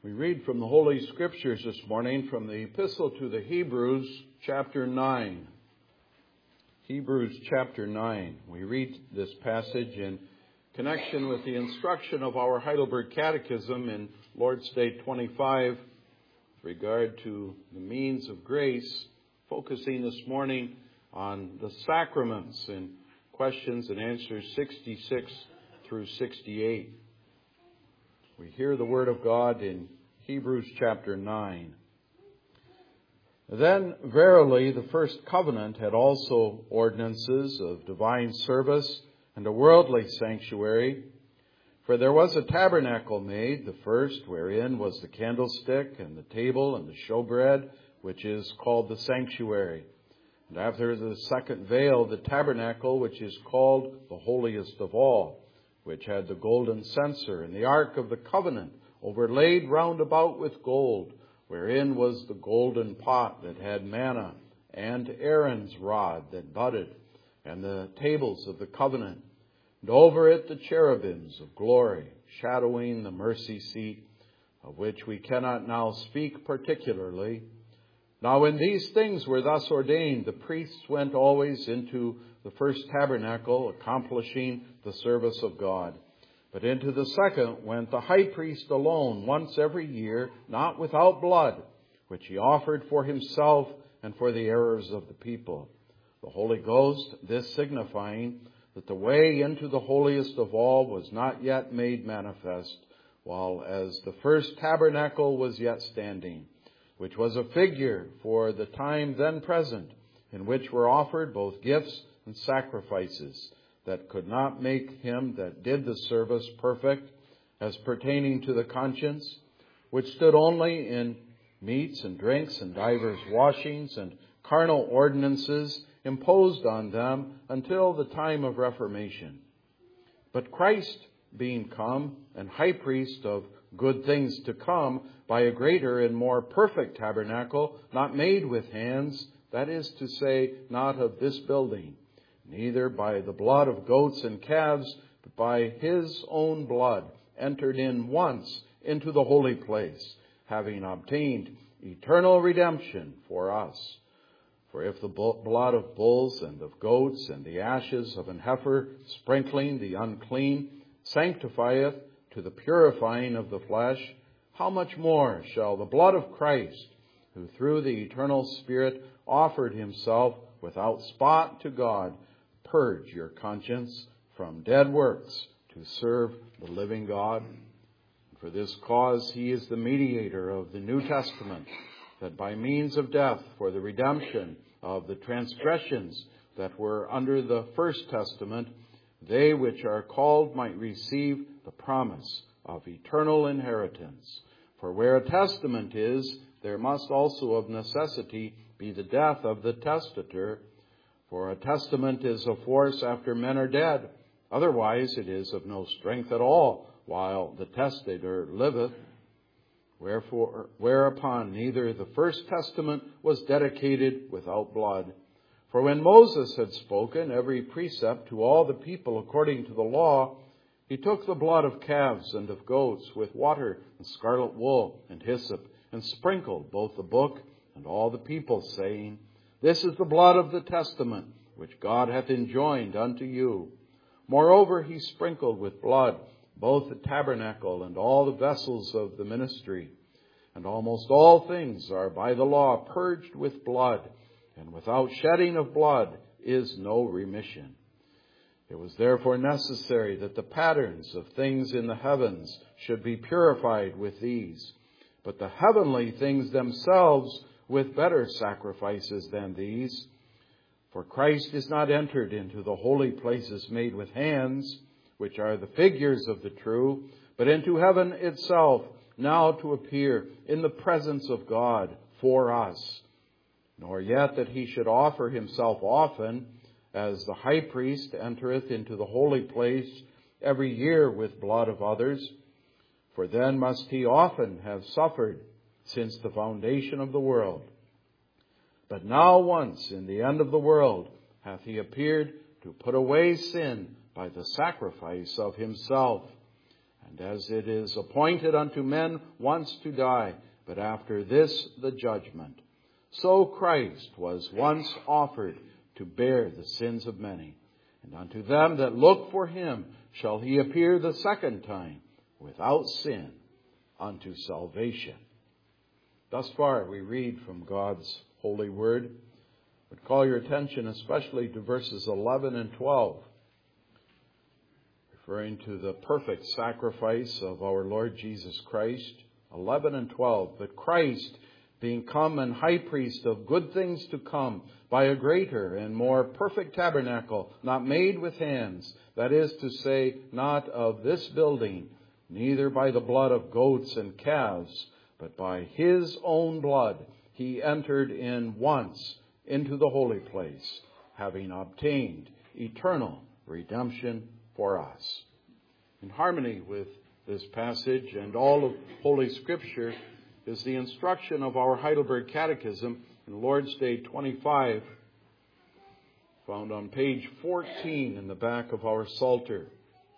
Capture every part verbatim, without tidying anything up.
We read from the Holy Scriptures this morning from the Epistle to the Hebrews, chapter nine. Hebrews chapter nine. We read this passage in connection with the instruction of our Heidelberg Catechism in Lord's Day twenty-five with regard to the means of grace, focusing this morning on the sacraments in questions and answers sixty-six through sixty-eight. We hear the word of God in Hebrews chapter nine. Then verily the first covenant had also ordinances of divine service and a worldly sanctuary. For there was a tabernacle made, the first, wherein was the candlestick and the table and the showbread, which is called the sanctuary. And after the second veil, the tabernacle, which is called the holiest of all, which had the golden censer and the ark of the covenant overlaid round about with gold, wherein was the golden pot that had manna, and Aaron's rod that budded, and the tables of the covenant, and over it the cherubims of glory, shadowing the mercy seat, of which we cannot now speak particularly. Now when these things were thus ordained, the priests went always into the first tabernacle, accomplishing the service of God. But into the second went the high priest alone, once every year, not without blood, which he offered for himself and for the errors of the people. The Holy Ghost, this signifying that the way into the holiest of all was not yet made manifest, while as the first tabernacle was yet standing, which was a figure for the time then present, in which were offered both gifts and sacrifices, that could not make him that did the service perfect, as pertaining to the conscience, which stood only in meats and drinks and divers washings and carnal ordinances imposed on them until the time of Reformation. But Christ being come, and high priest of good things to come, by a greater and more perfect tabernacle, not made with hands, that is to say, not of this building, neither by the blood of goats and calves, but by his own blood, entered in once into the holy place, having obtained eternal redemption for us. For if the blood of bulls and of goats and the ashes of an heifer, sprinkling the unclean, sanctifieth to the purifying of the flesh, how much more shall the blood of Christ, who through the eternal Spirit offered himself without spot to God, purge your conscience from dead works to serve the living God? For this cause he is the mediator of the New Testament, that by means of death for the redemption of the transgressions that were under the first testament, they which are called might receive the promise of eternal inheritance. For where a testament is, there must also of necessity be the death of the testator. For a testament is of force after men are dead. Otherwise it is of no strength at all, while the testator liveth. Wherefore, whereupon neither the first testament was dedicated without blood. For when Moses had spoken every precept to all the people according to the law, he took the blood of calves and of goats with water and scarlet wool and hyssop, and sprinkled both the book and all the people, saying, This is the blood of the testament, which God hath enjoined unto you. Moreover, he sprinkled with blood both the tabernacle and all the vessels of the ministry. And almost all things are by the law purged with blood, and without shedding of blood is no remission. It was therefore necessary that the patterns of things in the heavens should be purified with these, but the heavenly things themselves with better sacrifices than these. For Christ is not entered into the holy places made with hands, which are the figures of the true, but into heaven itself, now to appear in the presence of God for us. Nor yet that he should offer himself often, as the high priest entereth into the holy place every year with blood of others. For then must he often have suffered since the foundation of the world. But now once in the end of the world hath he appeared to put away sin by the sacrifice of himself. And as it is appointed unto men once to die, but after this the judgment, so Christ was once offered to bear the sins of many. And unto them that look for him shall he appear the second time, without sin, unto salvation. Thus far we read from God's holy word. I would call your attention especially to verses eleven and twelve, referring to the perfect sacrifice of our Lord Jesus Christ. eleven and twelve, but Christ, being come and high priest of good things to come, by a greater and more perfect tabernacle, not made with hands, that is to say, not of this building, neither by the blood of goats and calves, but by his own blood he entered in once into the holy place, having obtained eternal redemption for us. In harmony with this passage and all of Holy Scripture is the instruction of our Heidelberg Catechism in Lord's Day twenty-five, found on page fourteen in the back of our Psalter.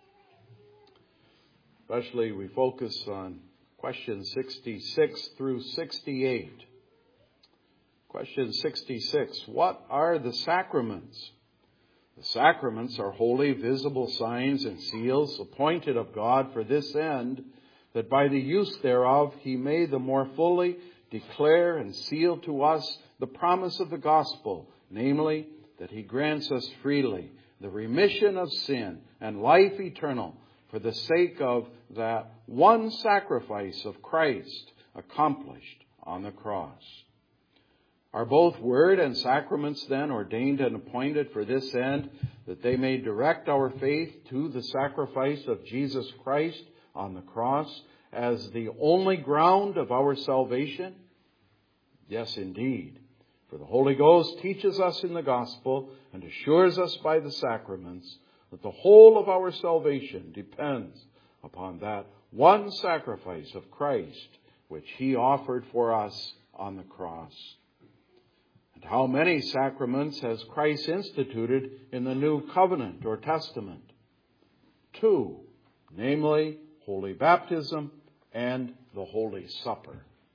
Especially we focus on questions sixty-six through sixty-eight. Question sixty-six, what are the sacraments? The sacraments are holy, visible signs and seals appointed of God for this end, that by the use thereof he may the more fully declare and seal to us the promise of the gospel, namely, that he grants us freely the remission of sin and life eternal for the sake of that one sacrifice of Christ accomplished on the cross. Are both word and sacraments then ordained and appointed for this end, that they may direct our faith to the sacrifice of Jesus Christ on the cross as the only ground of our salvation? Yes, indeed. For the Holy Ghost teaches us in the gospel and assures us by the sacraments that the whole of our salvation depends upon that one sacrifice of Christ, which he offered for us on the cross. And how many sacraments has Christ instituted in the New Covenant or Testament? Two, namely, Holy Baptism and the Holy Supper.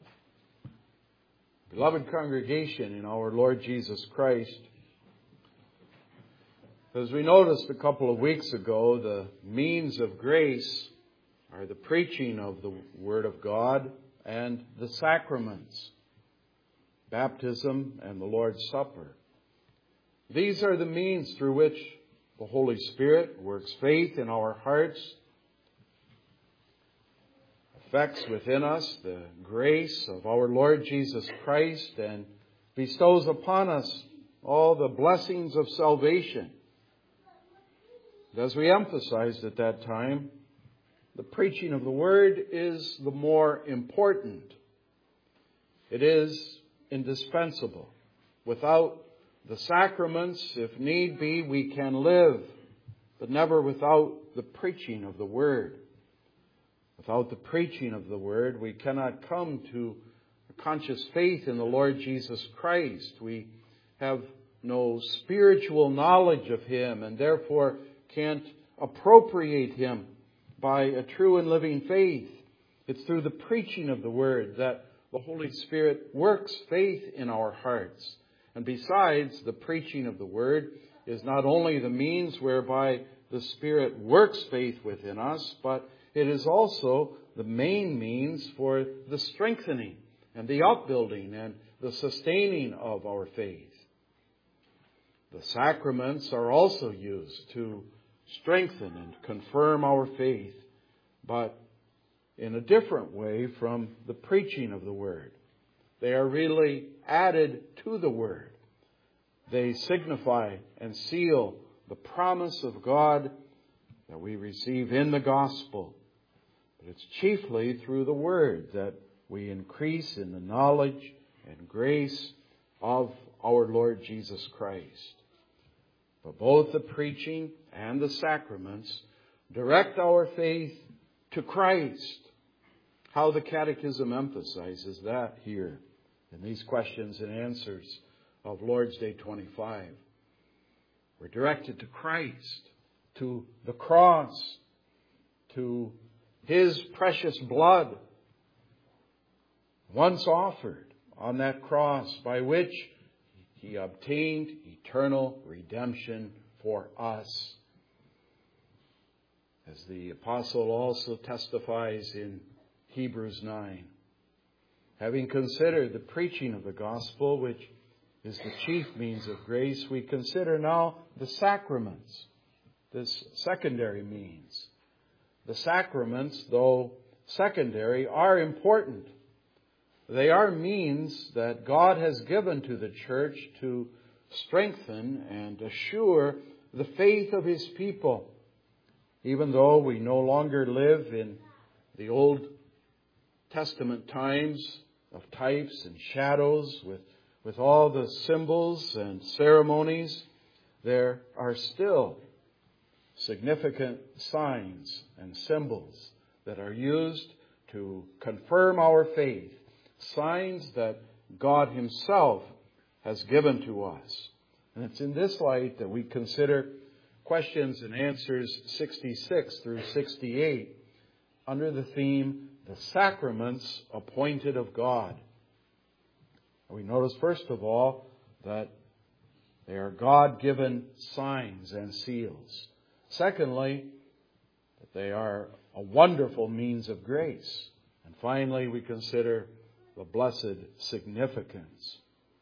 Beloved congregation in our Lord Jesus Christ, as we noticed a couple of weeks ago, the means of grace are the preaching of the Word of God and the sacraments, baptism and the Lord's Supper. These are the means through which the Holy Spirit works faith in our hearts, effects within us the grace of our Lord Jesus Christ, and bestows upon us all the blessings of salvation. As we emphasized at that time, the preaching of the Word is the more important. It is indispensable. Without the sacraments, if need be, we can live, but never without the preaching of the Word. Without the preaching of the Word, we cannot come to a conscious faith in the Lord Jesus Christ. We have no spiritual knowledge of Him and therefore can't appropriate Him by a true and living faith. It's through the preaching of the Word that the Holy Spirit works faith in our hearts. And besides, the preaching of the Word is not only the means whereby the Spirit works faith within us, but it is also the main means for the strengthening and the upbuilding and the sustaining of our faith. The sacraments are also used to strengthen and confirm our faith, but in a different way from the preaching of the Word. They are really added to the Word. They signify and seal the promise of God that we receive in the gospel. But it's chiefly through the Word that we increase in the knowledge and grace of our Lord Jesus Christ. But both the preaching and the sacraments direct our faith to Christ. How the Catechism emphasizes that here in these questions and answers of Lord's Day twenty-five. We're directed to Christ, to the cross, to His precious blood once offered on that cross, by which He obtained eternal redemption for us. As the apostle also testifies in Hebrews nine. Having considered the preaching of the gospel, which is the chief means of grace, we consider now the sacraments, this secondary means. The sacraments, though secondary, are important. They are means that God has given to the church to strengthen and assure the faith of His people. Even though we no longer live in the Old Testament times of types and shadows with, with all the symbols and ceremonies, there are still significant signs and symbols that are used to confirm our faith. Signs that God Himself has given to us. And it's in this light that we consider questions and answers sixty-six through sixty-eight under the theme, the sacraments appointed of God. We notice first of all that they are God-given signs and seals. Secondly, that they are a wonderful means of grace. And finally, we consider the blessed significance.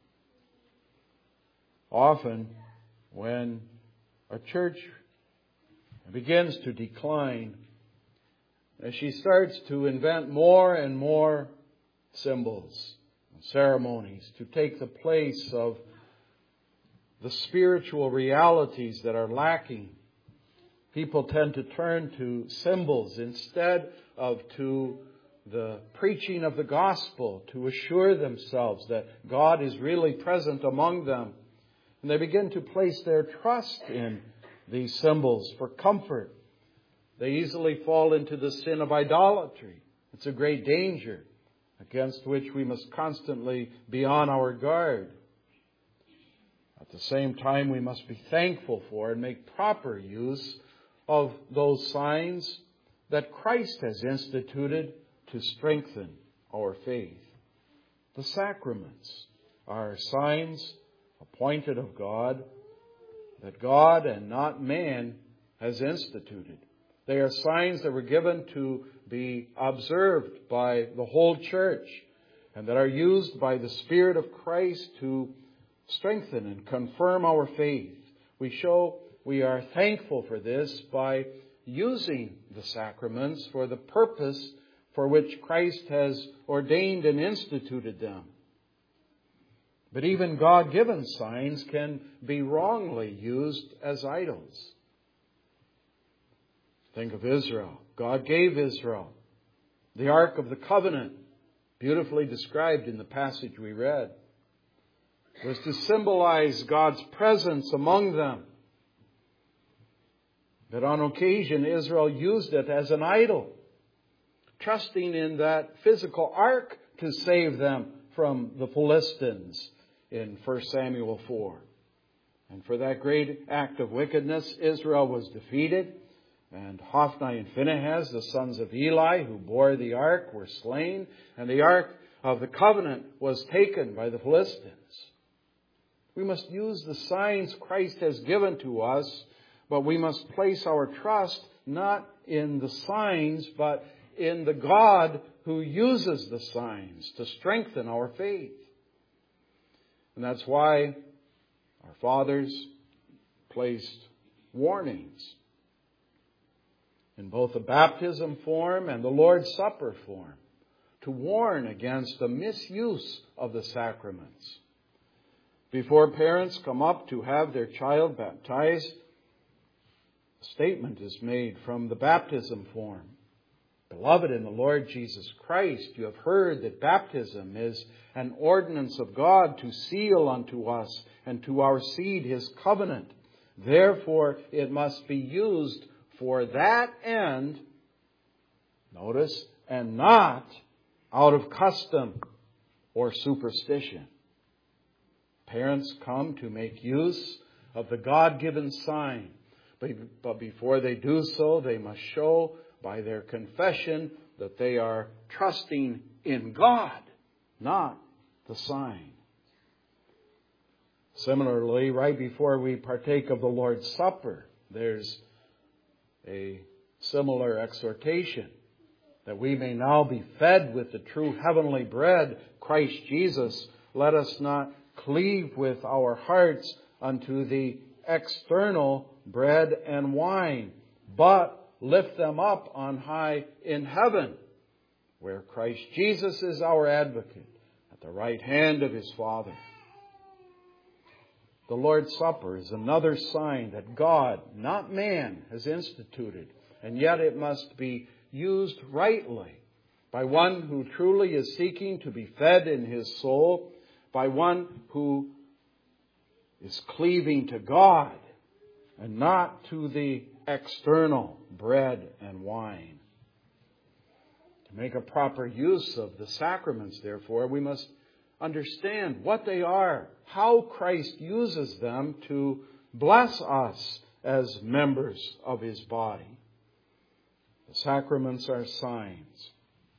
Often, when a church begins to decline, as she starts to invent more and more symbols and ceremonies to take the place of the spiritual realities that are lacking, people tend to turn to symbols instead of to the preaching of the gospel to assure themselves that God is really present among them. And they begin to place their trust in these symbols for comfort. They easily fall into the sin of idolatry. It's a great danger against which we must constantly be on our guard. At the same time, we must be thankful for and make proper use of those signs that Christ has instituted to strengthen our faith. The sacraments are signs appointed of God, that God and not man has instituted. They are signs that were given to be observed by the whole church and that are used by the Spirit of Christ to strengthen and confirm our faith. We show we are thankful for this by using the sacraments for the purpose for which Christ has ordained and instituted them. But even God-given signs can be wrongly used as idols. Think of Israel. God gave Israel the Ark of the Covenant, beautifully described in the passage we read. It was to symbolize God's presence among them. But on occasion, Israel used it as an idol, trusting in that physical ark to save them from the Philistines in First Samuel four. And for that great act of wickedness, Israel was defeated, and Hophni and Phinehas, the sons of Eli, who bore the ark, were slain, and the ark of the covenant was taken by the Philistines. We must use the signs Christ has given to us, but we must place our trust not in the signs, but in the God who uses the signs to strengthen our faith. And that's why our fathers placed warnings in both the baptism form and the Lord's Supper form to warn against the misuse of the sacraments. Before parents come up to have their child baptized, a statement is made from the baptism form. Beloved in the Lord Jesus Christ, you have heard that baptism is an ordinance of God to seal unto us and to our seed His covenant. Therefore, it must be used for that end, notice, and not out of custom or superstition. Parents come to make use of the God-given sign, but before they do so, they must show by their confession that they are trusting in God, not the sign. Similarly, right before we partake of the Lord's Supper, there's a similar exhortation that we may now be fed with the true heavenly bread, Christ Jesus. Let us not cleave with our hearts unto the external bread and wine, but lift them up on high in heaven, where Christ Jesus is our advocate at the right hand of his Father. The Lord's Supper is another sign that God, not man, has instituted, and yet it must be used rightly by one who truly is seeking to be fed in his soul, by one who is cleaving to God and not to the external bread and wine. To make a proper use of the sacraments, therefore, we must understand what they are, how Christ uses them to bless us as members of his body. The sacraments are signs.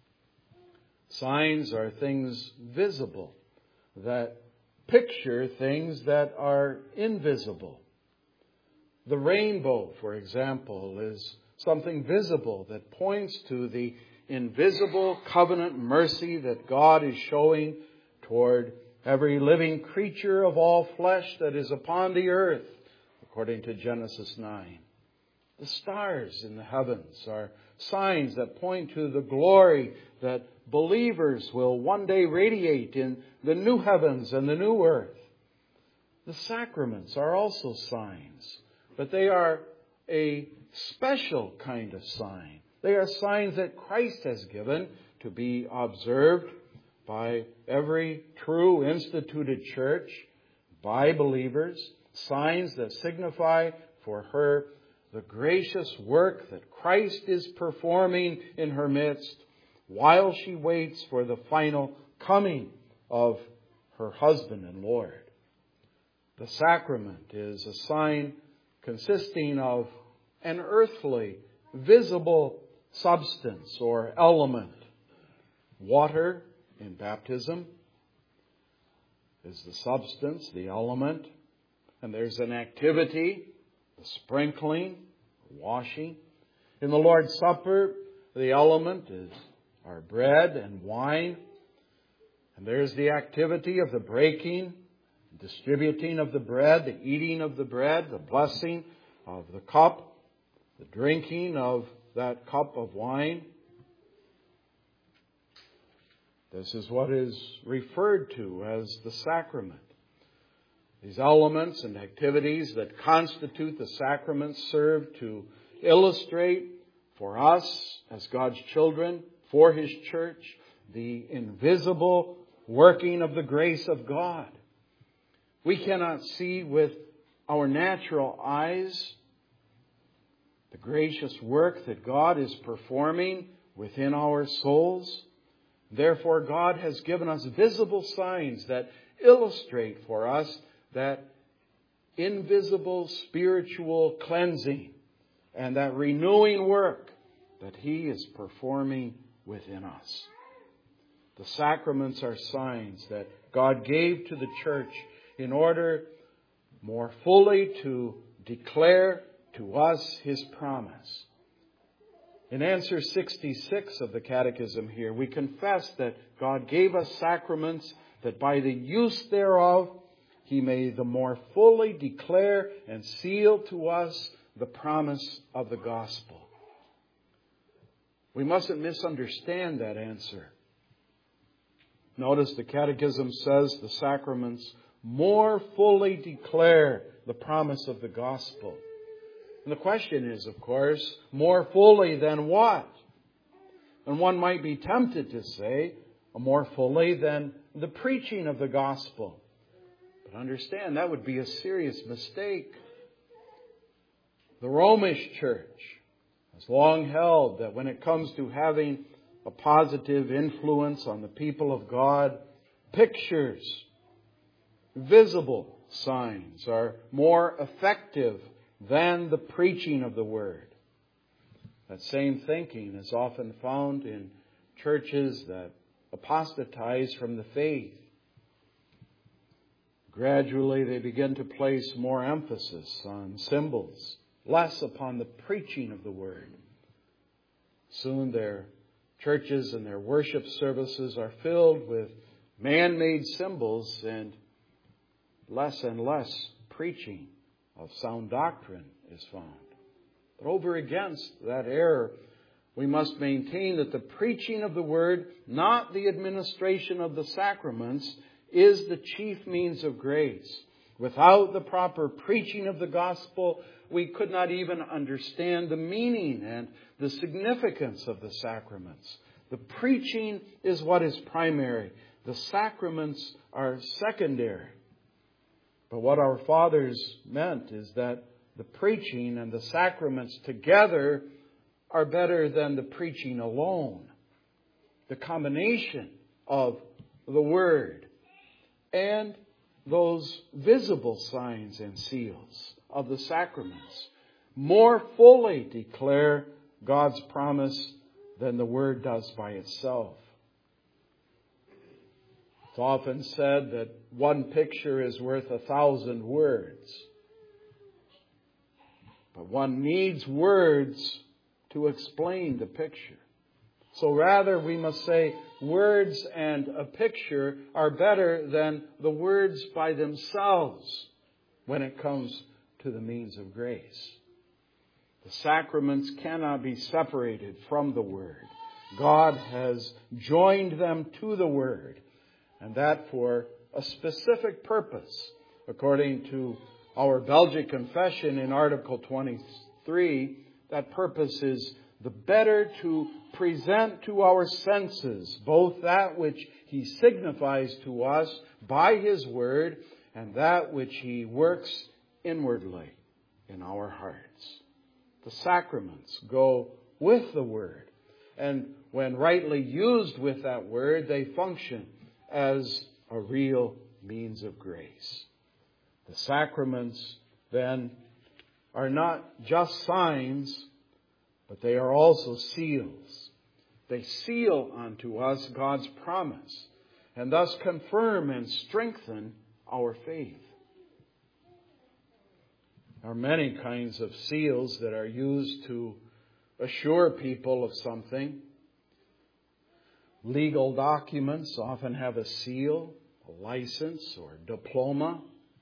Signs are things visible that picture things that are invisible. The rainbow, for example, is something visible that points to the invisible covenant mercy that God is showing toward every living creature of all flesh that is upon the earth, according to Genesis nine. The stars in the heavens are signs that point to the glory that believers will one day radiate in the new heavens and the new earth. The sacraments are also signs, but they are a special kind of sign. They are signs that Christ has given to be observed by every true instituted church, by believers, signs that signify for her the gracious work that Christ is performing in her midst while she waits for the final coming of her husband and Lord. The sacrament is a sign consisting of an earthly, visible substance or element. Water in baptism is the substance, the element, and there's an activity, the sprinkling, washing. In the Lord's Supper, the element is our bread and wine, and there's the activity of the breaking, distributing of the bread, the eating of the bread, the blessing of the cup, the drinking of that cup of wine. This is what is referred to as the sacrament. These elements and activities that constitute the sacrament serve to illustrate for us as God's children, for his church, the invisible working of the grace of God. We cannot see with our natural eyes the gracious work that God is performing within our souls. Therefore, God has given us visible signs that illustrate for us that invisible spiritual cleansing and that renewing work that he is performing within us. The sacraments are signs that God gave to the church in order more fully to declare to us his promise. In answer sixty-six of the Catechism here, we confess that God gave us sacraments that by the use thereof he may the more fully declare and seal to us the promise of the gospel. We mustn't misunderstand that answer. Notice the Catechism says the sacraments more fully declare the promise of the gospel. And the question is, of course, more fully than what? And one might be tempted to say, more fully than the preaching of the gospel. But understand, that would be a serious mistake. The Romish Church has long held that when it comes to having a positive influence on the people of God, pictures, visible signs are more effective than the preaching of the word. That same thinking is often found in churches that apostatize from the faith. Gradually, they begin to place more emphasis on symbols, less upon the preaching of the Word. Soon their churches and their worship services are filled with man-made symbols and less and less preaching of sound doctrine is found. But over against that error, we must maintain that the preaching of the Word, not the administration of the sacraments, is the chief means of grace. Without the proper preaching of the gospel, we could not even understand the meaning and the significance of the sacraments. The preaching is what is primary. The sacraments are secondary. But what our fathers meant is that the preaching and the sacraments together are better than the preaching alone. The combination of the Word and those visible signs and seals of the sacraments more fully declare God's promise than the Word does by itself. It's often said that one picture is worth a thousand words. But one needs words to explain the picture. So rather we must say words and a picture are better than the words by themselves when it comes to the means of grace. The sacraments cannot be separated from the Word. God has joined them to the Word, and that for a specific purpose. According to our Belgic Confession in Article twenty-three, that purpose is the better to present to our senses both that which He signifies to us by His Word and that which He works inwardly in our hearts. The sacraments go with the Word, and when rightly used with that Word, they function as a real means of grace. The sacraments, then, are not just signs, but they are also seals. They seal unto us God's promise and thus confirm and strengthen our faith. There are many kinds of seals that are used to assure people of something. Legal documents often have a seal, a license, or diploma.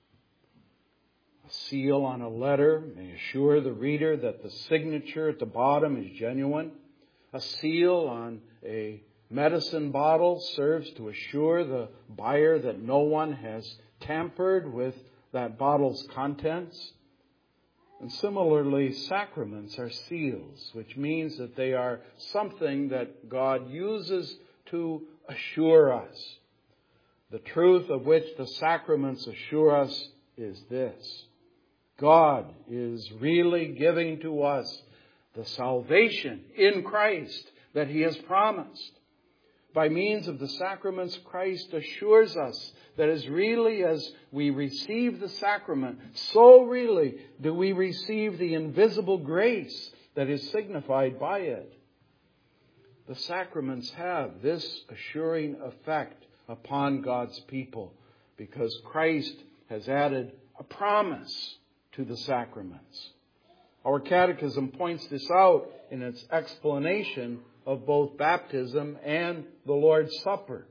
A seal on a letter may assure the reader that the signature at the bottom is genuine. A seal on a medicine bottle serves to assure the buyer that no one has tampered with that bottle's contents. And similarly, sacraments are seals, which means that they are something that God uses to assure us. The truth of which the sacraments assure us is this: God is really giving to us the salvation in Christ that He has promised. By means of the sacraments, Christ assures us that as really as we receive the sacrament, so really do we receive the invisible grace that is signified by it. The sacraments have this assuring effect upon God's people because Christ has added a promise to the sacraments. Our catechism points this out in its explanation of both baptism and the Lord's Supper.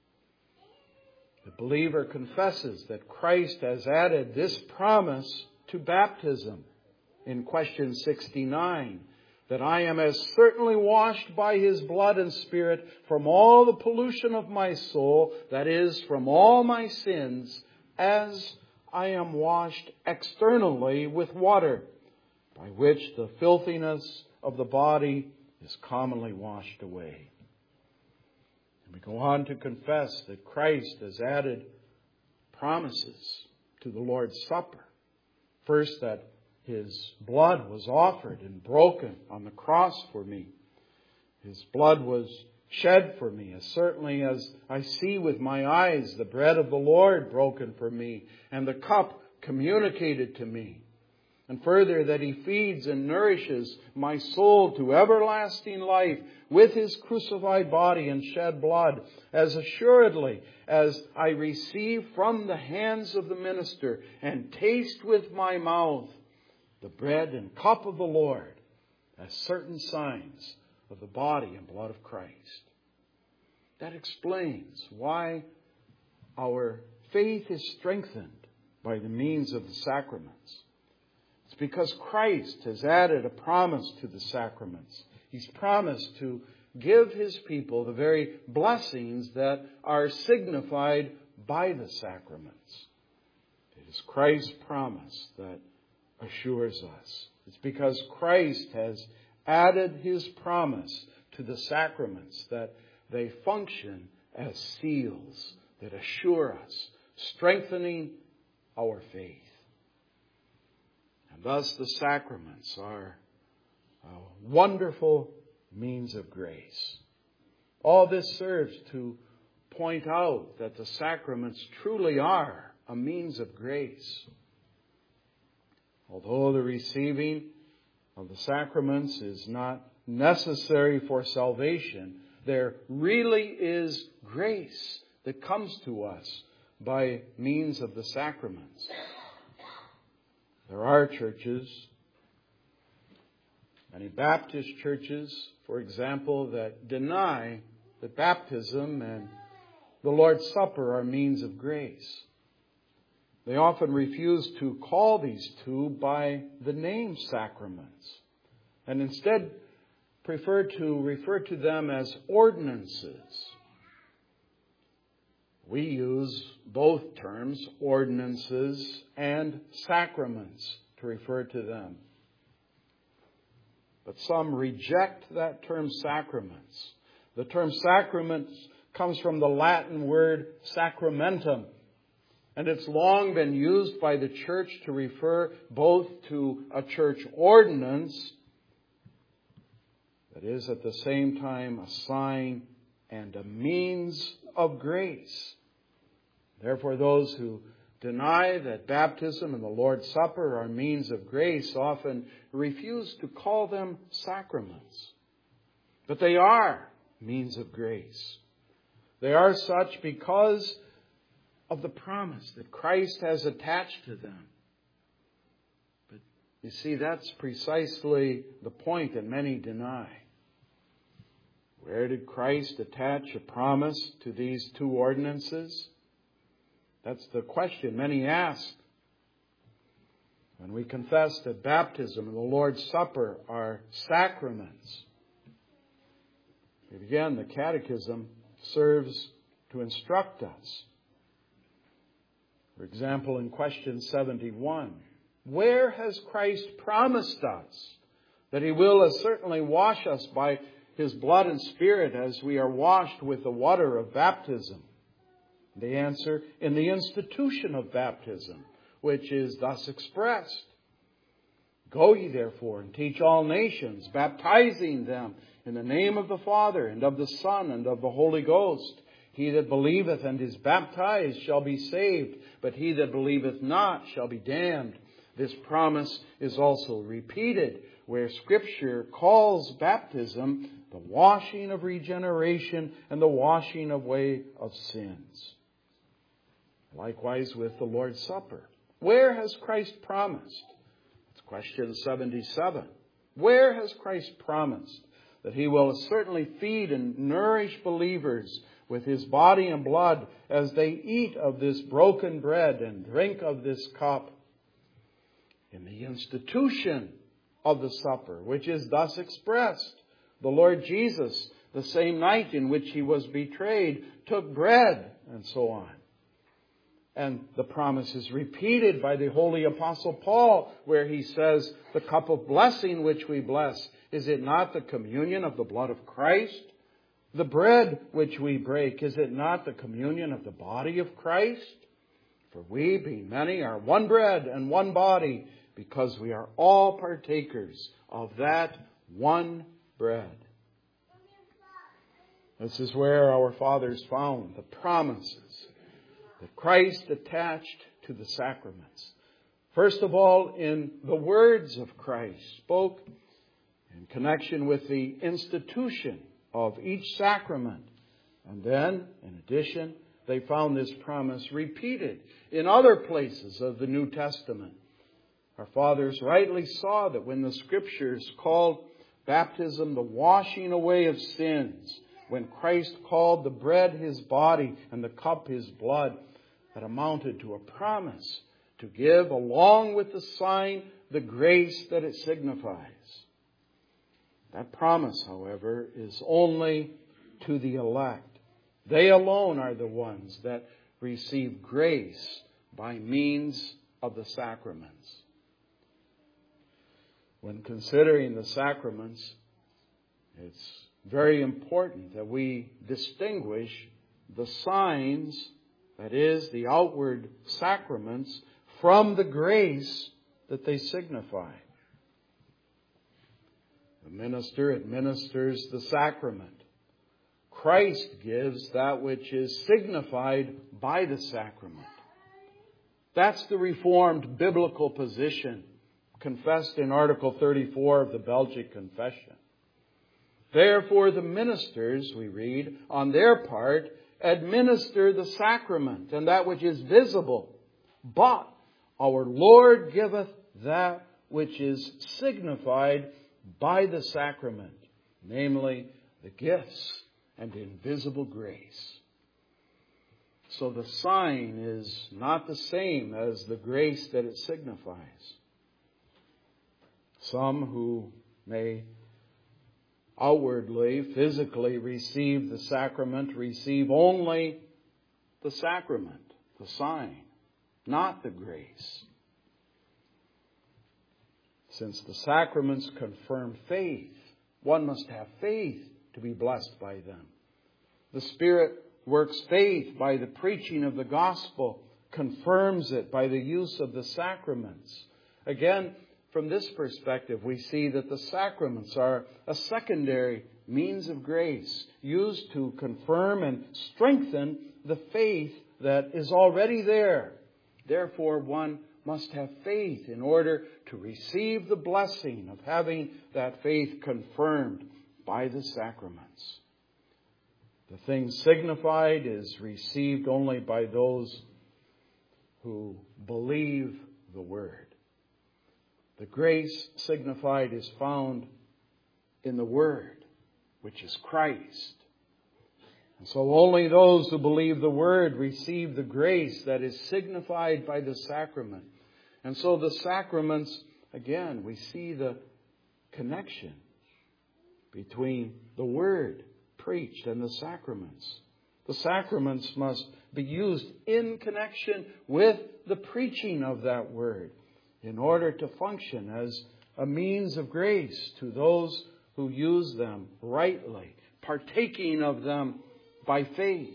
The believer confesses that Christ has added this promise to baptism in question sixty-nine, that I am as certainly washed by His blood and Spirit from all the pollution of my soul, that is, from all my sins, as I am washed externally with water, by which the filthiness of the body is commonly washed away. And we go on to confess that Christ has added promises to the Lord's Supper. First, that His blood was offered and broken on the cross for me. His blood was shed for me, as certainly as I see with my eyes the bread of the Lord broken for me and the cup communicated to me. And further, that He feeds and nourishes my soul to everlasting life with His crucified body and shed blood, as assuredly as I receive from the hands of the minister and taste with my mouth the bread and cup of the Lord, as certain signs of the body and blood of Christ. That explains why our faith is strengthened by the means of the sacraments. It's because Christ has added a promise to the sacraments. He's promised to give His people the very blessings that are signified by the sacraments. It is Christ's promise that assures us. It's because Christ has added His promise to the sacraments that they function as seals that assure us, strengthening our faith. And thus the sacraments are a wonderful means of grace. All this serves to point out that the sacraments truly are a means of grace. Although the receiving of the sacraments is not necessary for salvation, there really is grace that comes to us by means of the sacraments. There are churches, many Baptist churches, for example, that deny that baptism and the Lord's Supper are means of grace. They often refuse to call these two by the name sacraments, and instead prefer to refer to them as ordinances. We use both terms, ordinances and sacraments, to refer to them. But some reject that term sacraments. The term sacraments comes from the Latin word sacramentum, and it's long been used by the church to refer both to a church ordinance, that is at the same time a sign and a means of grace. Therefore, those who deny that baptism and the Lord's Supper are means of grace often refuse to call them sacraments. But they are means of grace. They are such because of the promise that Christ has attached to them. But you see, that's precisely the point that many deny. Where did Christ attach a promise to these two ordinances? That's the question many ask. When we confess that baptism and the Lord's Supper are sacraments, again, the Catechism serves to instruct us. For example, in question seventy-one, where has Christ promised us that He will certainly wash us by His blood and Spirit as we are washed with the water of baptism? The answer, in the institution of baptism, which is thus expressed. Go ye therefore and teach all nations, baptizing them in the name of the Father and of the Son and of the Holy Ghost. He that believeth and is baptized shall be saved, but he that believeth not shall be damned. This promise is also repeated where Scripture calls baptism the washing of regeneration and the washing away of sins. Likewise with the Lord's Supper. Where has Christ promised? It's question seventy-seven. Where has Christ promised that He will certainly feed and nourish believers with His body and blood as they eat of this broken bread and drink of this cup? In the institution of the supper, which is thus expressed. The Lord Jesus, the same night in which He was betrayed, took bread, and so on. And the promise is repeated by the Holy Apostle Paul, where he says, the cup of blessing which we bless, is it not the communion of the blood of Christ? The bread which we break, is it not the communion of the body of Christ? For we, being many, are one bread and one body, because we are all partakers of that one bread. This is where our fathers found the promises that Christ attached to the sacraments. First of all, in the words of Christ, spoke in connection with the institution of each sacrament. And then, in addition, they found this promise repeated in other places of the New Testament. Our fathers rightly saw that when the Scriptures called baptism the washing away of sins, when Christ called the bread His body and the cup His blood, that amounted to a promise to give, along with the sign, the grace that it signifies. That promise, however, is only to the elect. They alone are the ones that receive grace by means of the sacraments. When considering the sacraments, it's very important that we distinguish the signs, that is, the outward sacraments, from the grace that they signify. The minister administers the sacrament. Christ gives that which is signified by the sacrament. That's the Reformed biblical position confessed in Article thirty-four of the Belgic Confession. Therefore, the ministers, we read, on their part, administer the sacrament and that which is visible. But our Lord giveth that which is signified by the sacrament, namely the gifts and invisible grace. So the sign is not the same as the grace that it signifies. Some who may outwardly, physically receive the sacrament, receive only the sacrament, the sign, not the grace. Since the sacraments confirm faith, one must have faith to be blessed by them. The Spirit works faith by the preaching of the gospel, confirms it by the use of the sacraments. Again, from this perspective, we see that the sacraments are a secondary means of grace used to confirm and strengthen the faith that is already there. Therefore, one must have faith in order to receive the blessing of having that faith confirmed by the sacraments. The thing signified is received only by those who believe the Word. The grace signified is found in the Word, which is Christ. And so only those who believe the Word receive the grace that is signified by the sacrament. And so the sacraments, again, we see the connection between the Word preached and the sacraments. The sacraments must be used in connection with the preaching of that Word in order to function as a means of grace to those who use them rightly, partaking of them by faith.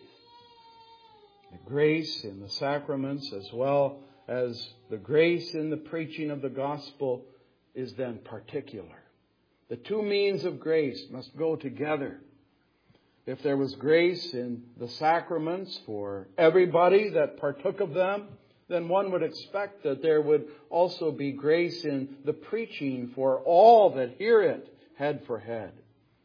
The grace in the sacraments, as well as the grace in the preaching of the gospel, is then particular. The two means of grace must go together. If there was grace in the sacraments for everybody that partook of them, then one would expect that there would also be grace in the preaching for all that hear it, head for head.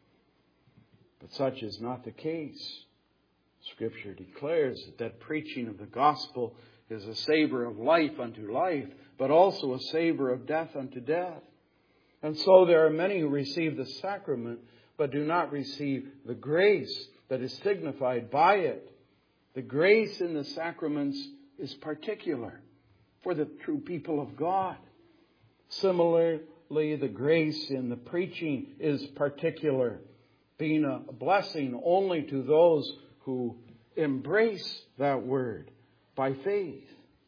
But such is not the case. Scripture declares that that preaching of the gospel is a savor of life unto life, but also a savor of death unto death. And so there are many who receive the sacrament, but do not receive the grace that is signified by it. The grace in the sacraments is particular for the true people of God. Similarly, the grace in the preaching is particular, being a blessing only to those who embrace that word by faith.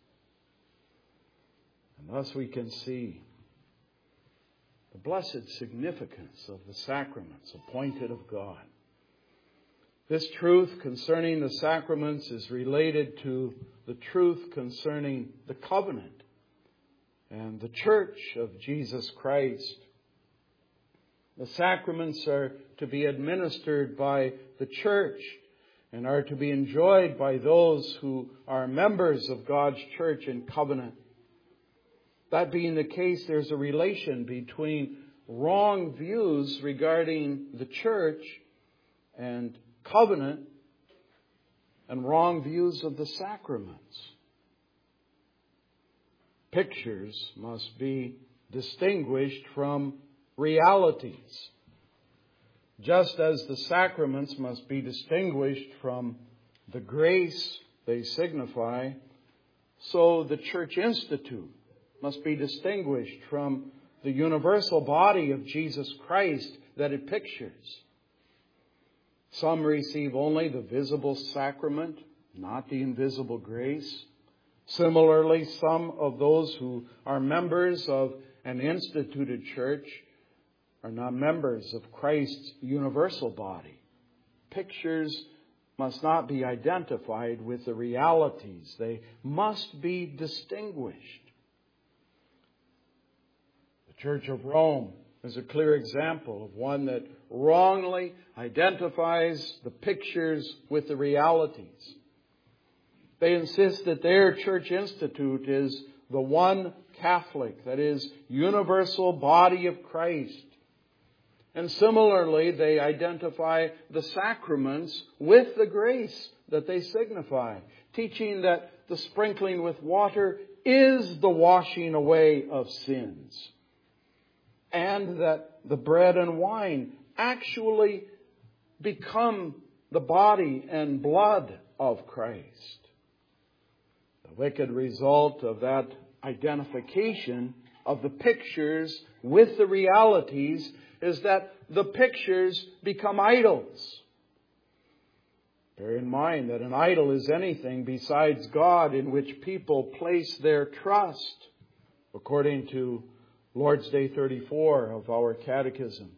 And thus we can see the blessed significance of the sacraments appointed of God. This truth concerning the sacraments is related to the truth concerning the covenant and the church of Jesus Christ. The sacraments are to be administered by the church and are to be enjoyed by those who are members of God's church and covenant. That being the case, there's a relation between wrong views regarding the church and covenant and wrong views of the sacraments. Pictures must be distinguished from realities, just as the sacraments must be distinguished from the grace they signify. So the Church Institute must be distinguished from the universal body of Jesus Christ that it pictures. Some receive only the visible sacrament, not the invisible grace. Similarly, some of those who are members of an instituted church are not members of Christ's universal body. Pictures must not be identified with the realities. They must be distinguished. The Church of Rome is a clear example of one that wrongly identifies the pictures with the realities. They insist that their church institute is the one Catholic, that is, universal body of Christ. And similarly, they identify the sacraments with the grace that they signify, teaching that the sprinkling with water is the washing away of sins, and that the bread and wine actually become the body and blood of Christ. The wicked result of that identification of the pictures with the realities is that the pictures become idols. Bear in mind that an idol is anything besides God in which people place their trust, according to Lord's Day thirty-four of our Catechism.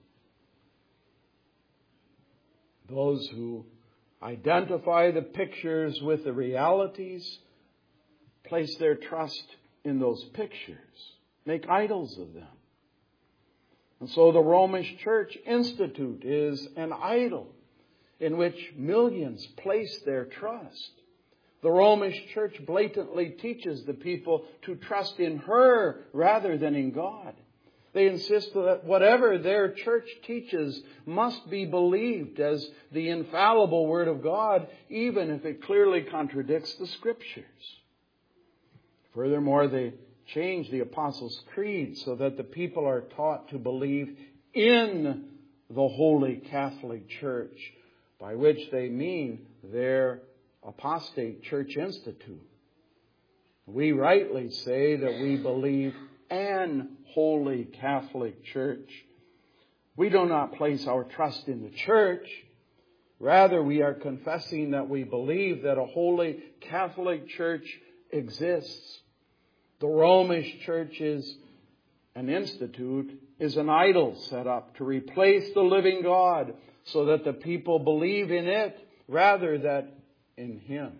Those who identify the pictures with the realities place their trust in those pictures, make idols of them. And so the Romish Church Institute is an idol in which millions place their trust. The Romish Church blatantly teaches the people to trust in her rather than in God. They insist that whatever their church teaches must be believed as the infallible Word of God, even if it clearly contradicts the Scriptures. Furthermore, they change the Apostles' Creed so that the people are taught to believe in the Holy Catholic Church, by which they mean their apostate Church Institute. We rightly say that we believe an Holy Catholic Church. We do not place our trust in the Church. Rather, we are confessing that we believe that a Holy Catholic Church exists. The Romish Church is an institute, is an idol set up to replace the living God so that the people believe in it rather than in Him.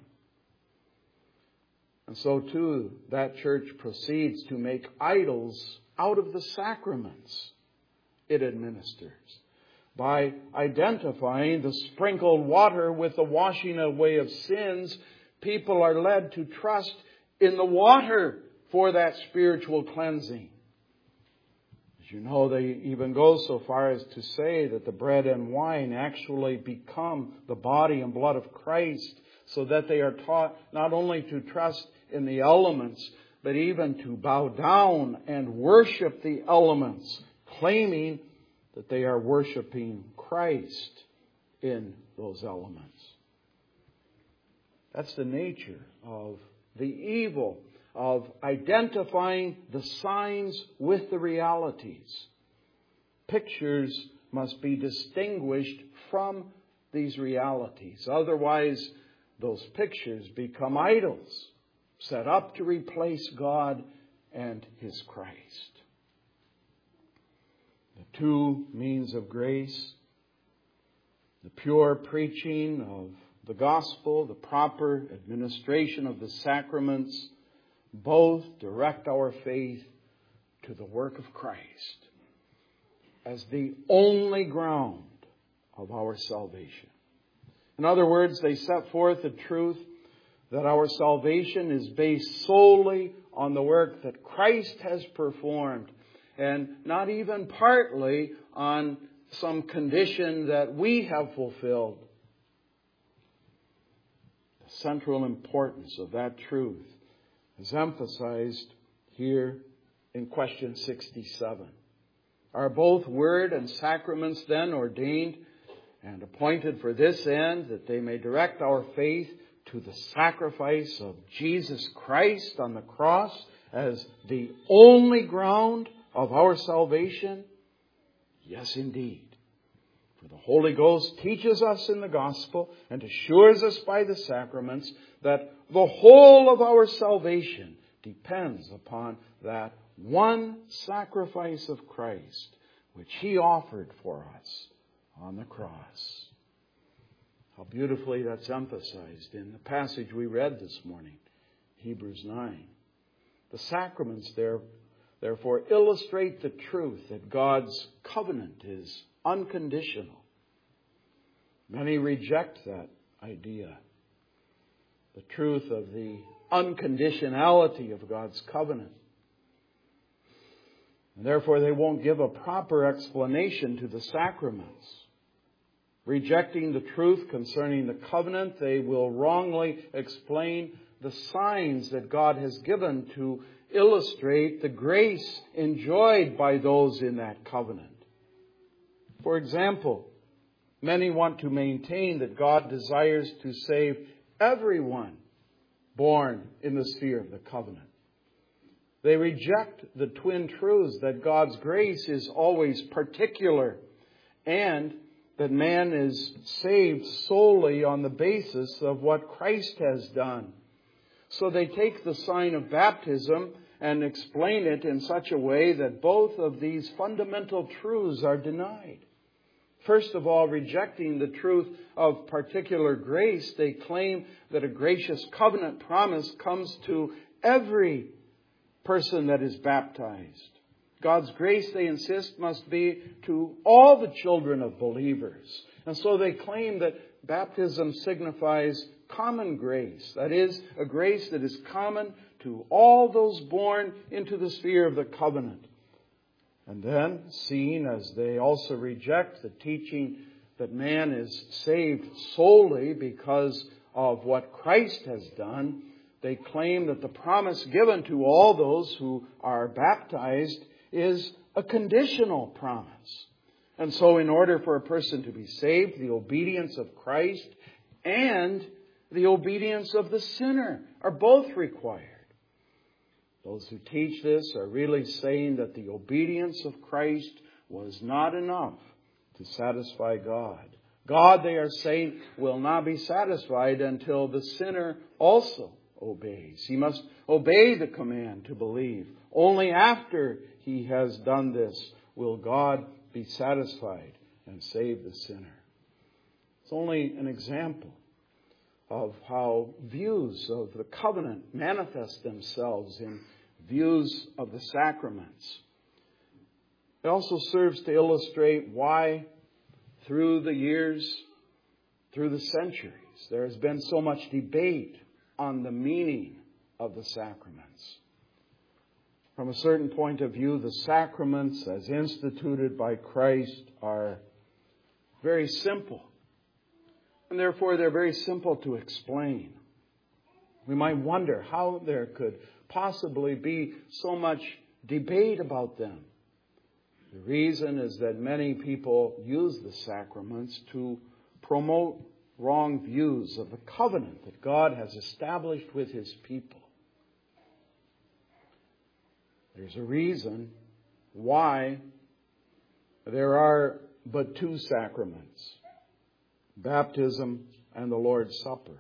And so too, that church proceeds to make idols out of the sacraments it administers by identifying the sprinkled water with the washing away of sins. People are led to trust in the water for that spiritual cleansing. As you know, they even go so far as to say that the bread and wine actually become the body and blood of Christ, so that they are taught not only to trust in the elements, but even to bow down and worship the elements, claiming that they are worshiping Christ in those elements. That's the nature of the evil of identifying the signs with the realities. Pictures must be distinguished from these realities. Otherwise, those pictures become idols set up to replace God and His Christ. The two means of grace, the pure preaching of the gospel, the proper administration of the sacraments, both direct our faith to the work of Christ as the only ground of our salvation. In other words, they set forth the truth that our salvation is based solely on the work that Christ has performed, and not even partly on some condition that we have fulfilled. The central importance of that truth is emphasized here in question sixty-seven. Are both word and sacraments then ordained and appointed for this end, that they may direct our faith to the sacrifice of Jesus Christ on the cross as the only ground of our salvation? Yes, indeed. For the Holy Ghost teaches us in the gospel and assures us by the sacraments that the whole of our salvation depends upon that one sacrifice of Christ, which He offered for us on the cross. How beautifully that's emphasized in the passage we read this morning, Hebrews nine. The sacraments there, therefore illustrate the truth that God's covenant is unconditional. Many reject that idea. The truth of the unconditionality of God's covenant. And therefore they won't give a proper explanation to the sacraments. Rejecting the truth concerning the covenant, they will wrongly explain the signs that God has given to illustrate the grace enjoyed by those in that covenant. For example, many want to maintain that God desires to save everyone born in the sphere of the covenant. They reject the twin truths that God's grace is always particular and that man is saved solely on the basis of what Christ has done. So they take the sign of baptism and explain it in such a way that both of these fundamental truths are denied. First of all, rejecting the truth of particular grace, they claim that a gracious covenant promise comes to every person that is baptized. God's grace, they insist, must be to all the children of believers. And so they claim that baptism signifies common grace. That is, a grace that is common to all those born into the sphere of the covenant. And then, seeing as they also reject the teaching that man is saved solely because of what Christ has done, they claim that the promise given to all those who are baptized is a conditional promise. And so in order for a person to be saved, the obedience of Christ and the obedience of the sinner are both required. Those who teach this are really saying that the obedience of Christ was not enough to satisfy God. God, they are saying, will not be satisfied until the sinner also obeys. He must obey the command to believe. Only after he has done this will God be satisfied and save the sinner. It's only an example of how views of the covenant manifest themselves in views of the sacraments. It also serves to illustrate why through the years, through the centuries, there has been so much debate on the meaning of the sacraments. From a certain point of view, the sacraments as instituted by Christ are very simple. And therefore, they're very simple to explain. We might wonder how there could possibly be so much debate about them. The reason is that many people use the sacraments to promote wrong views of the covenant that God has established with His people. There's a reason why there are but two sacraments, baptism and the Lord's Supper.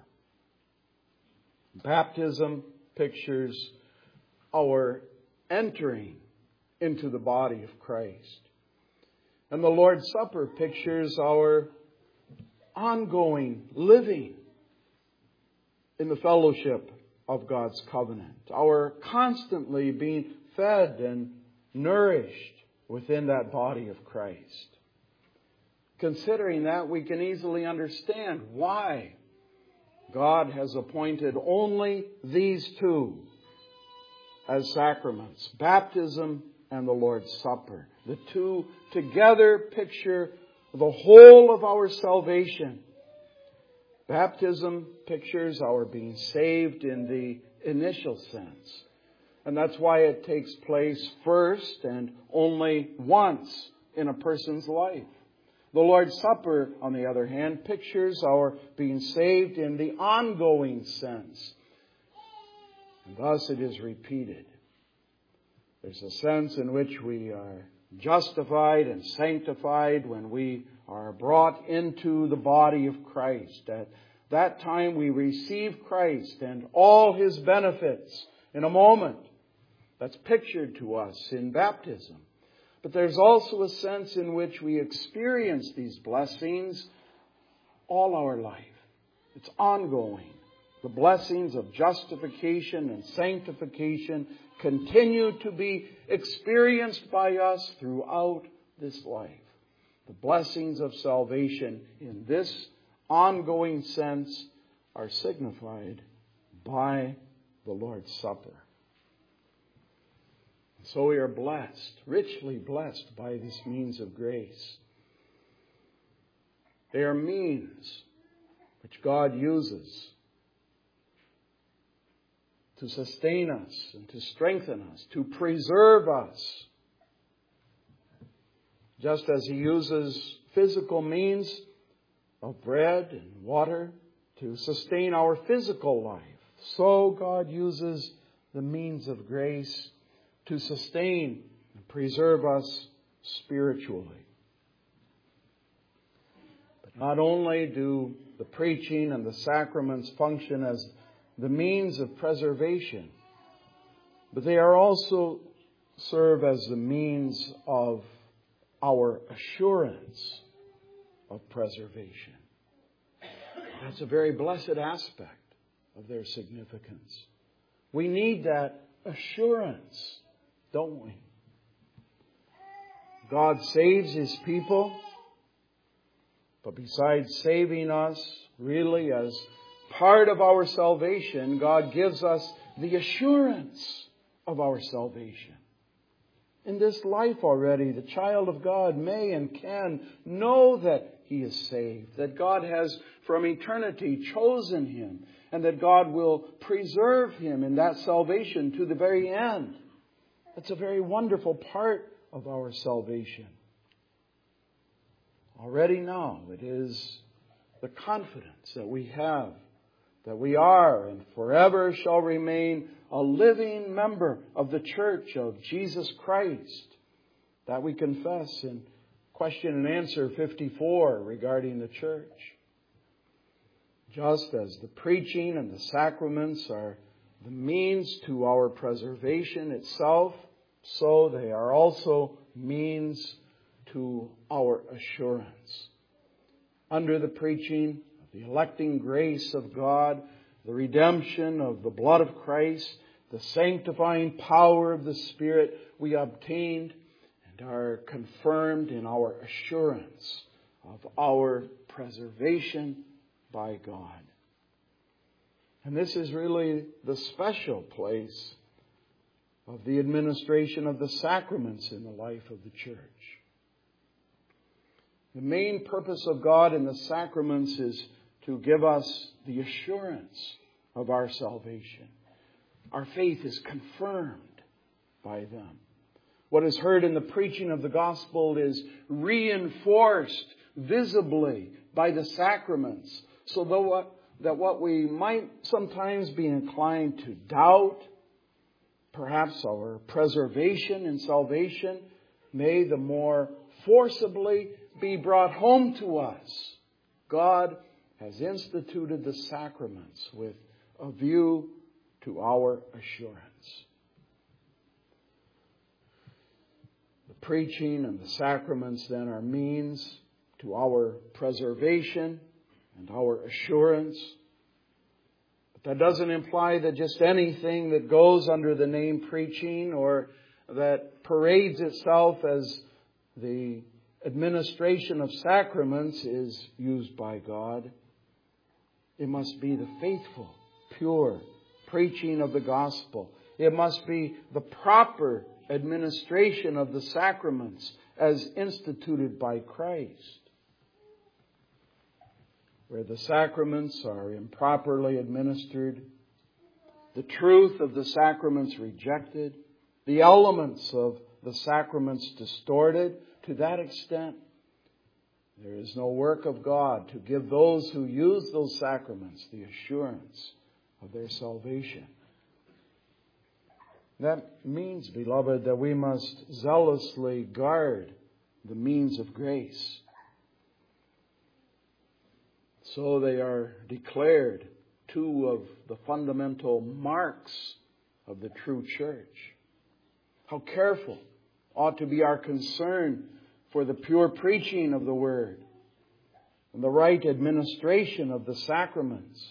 Baptism pictures our entering into the body of Christ. And the Lord's Supper pictures our ongoing living in the fellowship of God's covenant. Our constantly being fed and nourished within that body of Christ. Considering that, we can easily understand why God has appointed only these two as sacraments, baptism and the Lord's Supper. The two together picture the whole of our salvation. Baptism pictures our being saved in the initial sense. And that's why it takes place first and only once in a person's life. The Lord's Supper, on the other hand, pictures our being saved in the ongoing sense. And thus it is repeated. There's a sense in which we are justified and sanctified when we are brought into the body of Christ. At that time we receive Christ and all His benefits in a moment. That's pictured to us in baptism. But there's also a sense in which we experience these blessings all our life. It's ongoing. The blessings of justification and sanctification continue to be experienced by us throughout this life. The blessings of salvation in this ongoing sense are signified by the Lord's Supper. So we are blessed, richly blessed by this means of grace. They are means which God uses to sustain us and to strengthen us, to preserve us. Just as He uses physical means of bread and water to sustain our physical life, so God uses the means of grace to sustain and preserve us spiritually. But not only do the preaching and the sacraments function as the means of preservation, but they are also serve as the means of our assurance of preservation. That's a very blessed aspect of their significance. We need that assurance, don't we? God saves His people, but besides saving us, really as part of our salvation, God gives us the assurance of our salvation. In this life already, the child of God may and can know that he is saved, that God has from eternity chosen him, and that God will preserve him in that salvation to the very end. That's a very wonderful part of our salvation. Already now, it is the confidence that we have that we are and forever shall remain a living member of the Church of Jesus Christ, that we confess in question and answer fifty-four regarding the church. Just as the preaching and the sacraments are the means to our preservation itself, so they are also means to our assurance. Under the preaching of the electing grace of God, the redemption of the blood of Christ, the sanctifying power of the Spirit, we obtained and are confirmed in our assurance of our preservation by God. And this is really the special place of the administration of the sacraments in the life of the church. The main purpose of God in the sacraments is to give us the assurance of our salvation. Our faith is confirmed by them. What is heard in the preaching of the gospel is reinforced visibly by the sacraments, so that what, that what we might sometimes be inclined to doubt, perhaps our preservation and salvation, may the more forcibly be brought home to us. God has instituted the sacraments with a view to our assurance. The preaching and the sacraments then are means to our preservation and our assurance. But that doesn't imply that just anything that goes under the name preaching or that parades itself as the administration of sacraments is used by God. It must be the faithful, pure preaching of the gospel It must be the proper administration of the sacraments as instituted by Christ. Where the sacraments are improperly administered, the truth of the sacraments rejected, the elements of the sacraments distorted, to that extent, there is no work of God to give those who use those sacraments the assurance of their salvation. That means, beloved, that we must zealously guard the means of grace. So they are declared two of the fundamental marks of the true church. How careful ought to be our concern for the pure preaching of the Word and the right administration of the sacraments.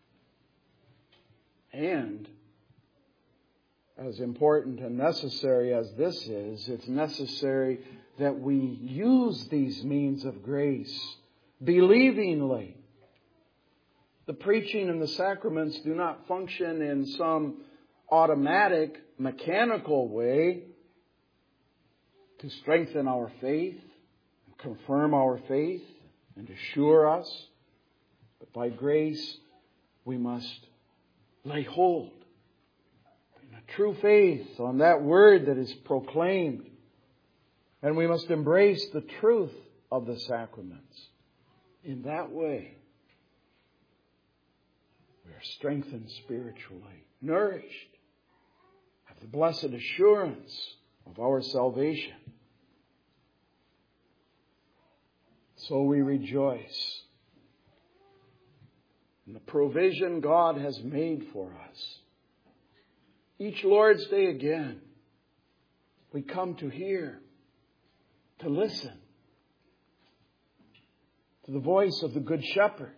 And, as important and necessary as this is, it's necessary that we use these means of grace believingly. The preaching and the sacraments do not function in some automatic, mechanical way to strengthen our faith, confirm our faith, and assure us. But by grace, we must lay hold in a true faith on that word that is proclaimed. And we must embrace the truth of the sacraments. In that way, we are strengthened spiritually, nourished, have the blessed assurance of our salvation. So we rejoice in the provision God has made for us. Each Lord's Day again, we come to hear, to listen to the voice of the Good Shepherd.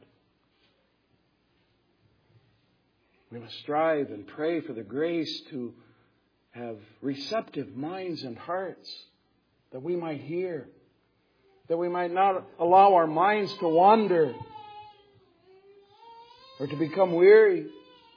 We must strive and pray for the grace to have receptive minds and hearts, that we might hear, that we might not allow our minds to wander or to become weary.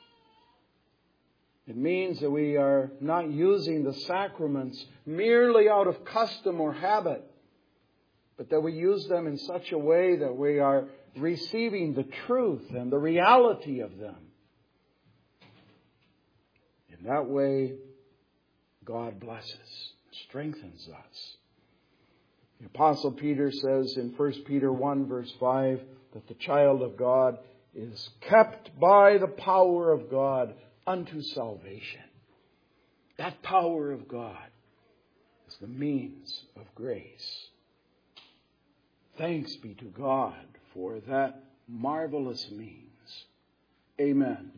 It means that we are not using the sacraments merely out of custom or habit, but that we use them in such a way that we are receiving the truth and the reality of them. In that way, God blesses, strengthens us. The Apostle Peter says in First Peter one verse five that the child of God is kept by the power of God unto salvation. That power of God is the means of grace. Thanks be to God for that marvelous means. Amen.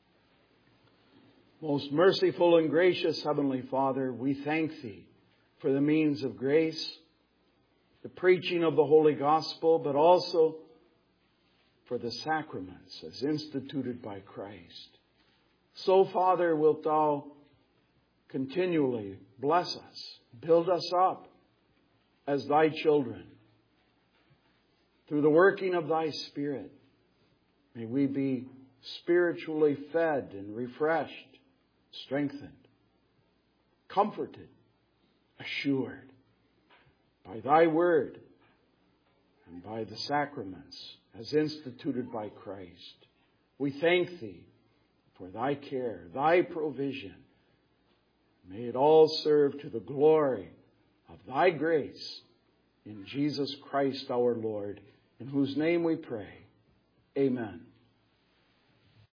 Most merciful and gracious Heavenly Father, we thank Thee for the means of grace, the preaching of the Holy Gospel, but also for the sacraments as instituted by Christ. So, Father, wilt Thou continually bless us, build us up as Thy children. Through the working of Thy Spirit, may we be spiritually fed and refreshed, strengthened, comforted, assured by Thy Word and by the sacraments as instituted by Christ. We thank Thee for Thy care, Thy provision. May it all serve to the glory of Thy grace in Jesus Christ our Lord, in whose name we pray. Amen.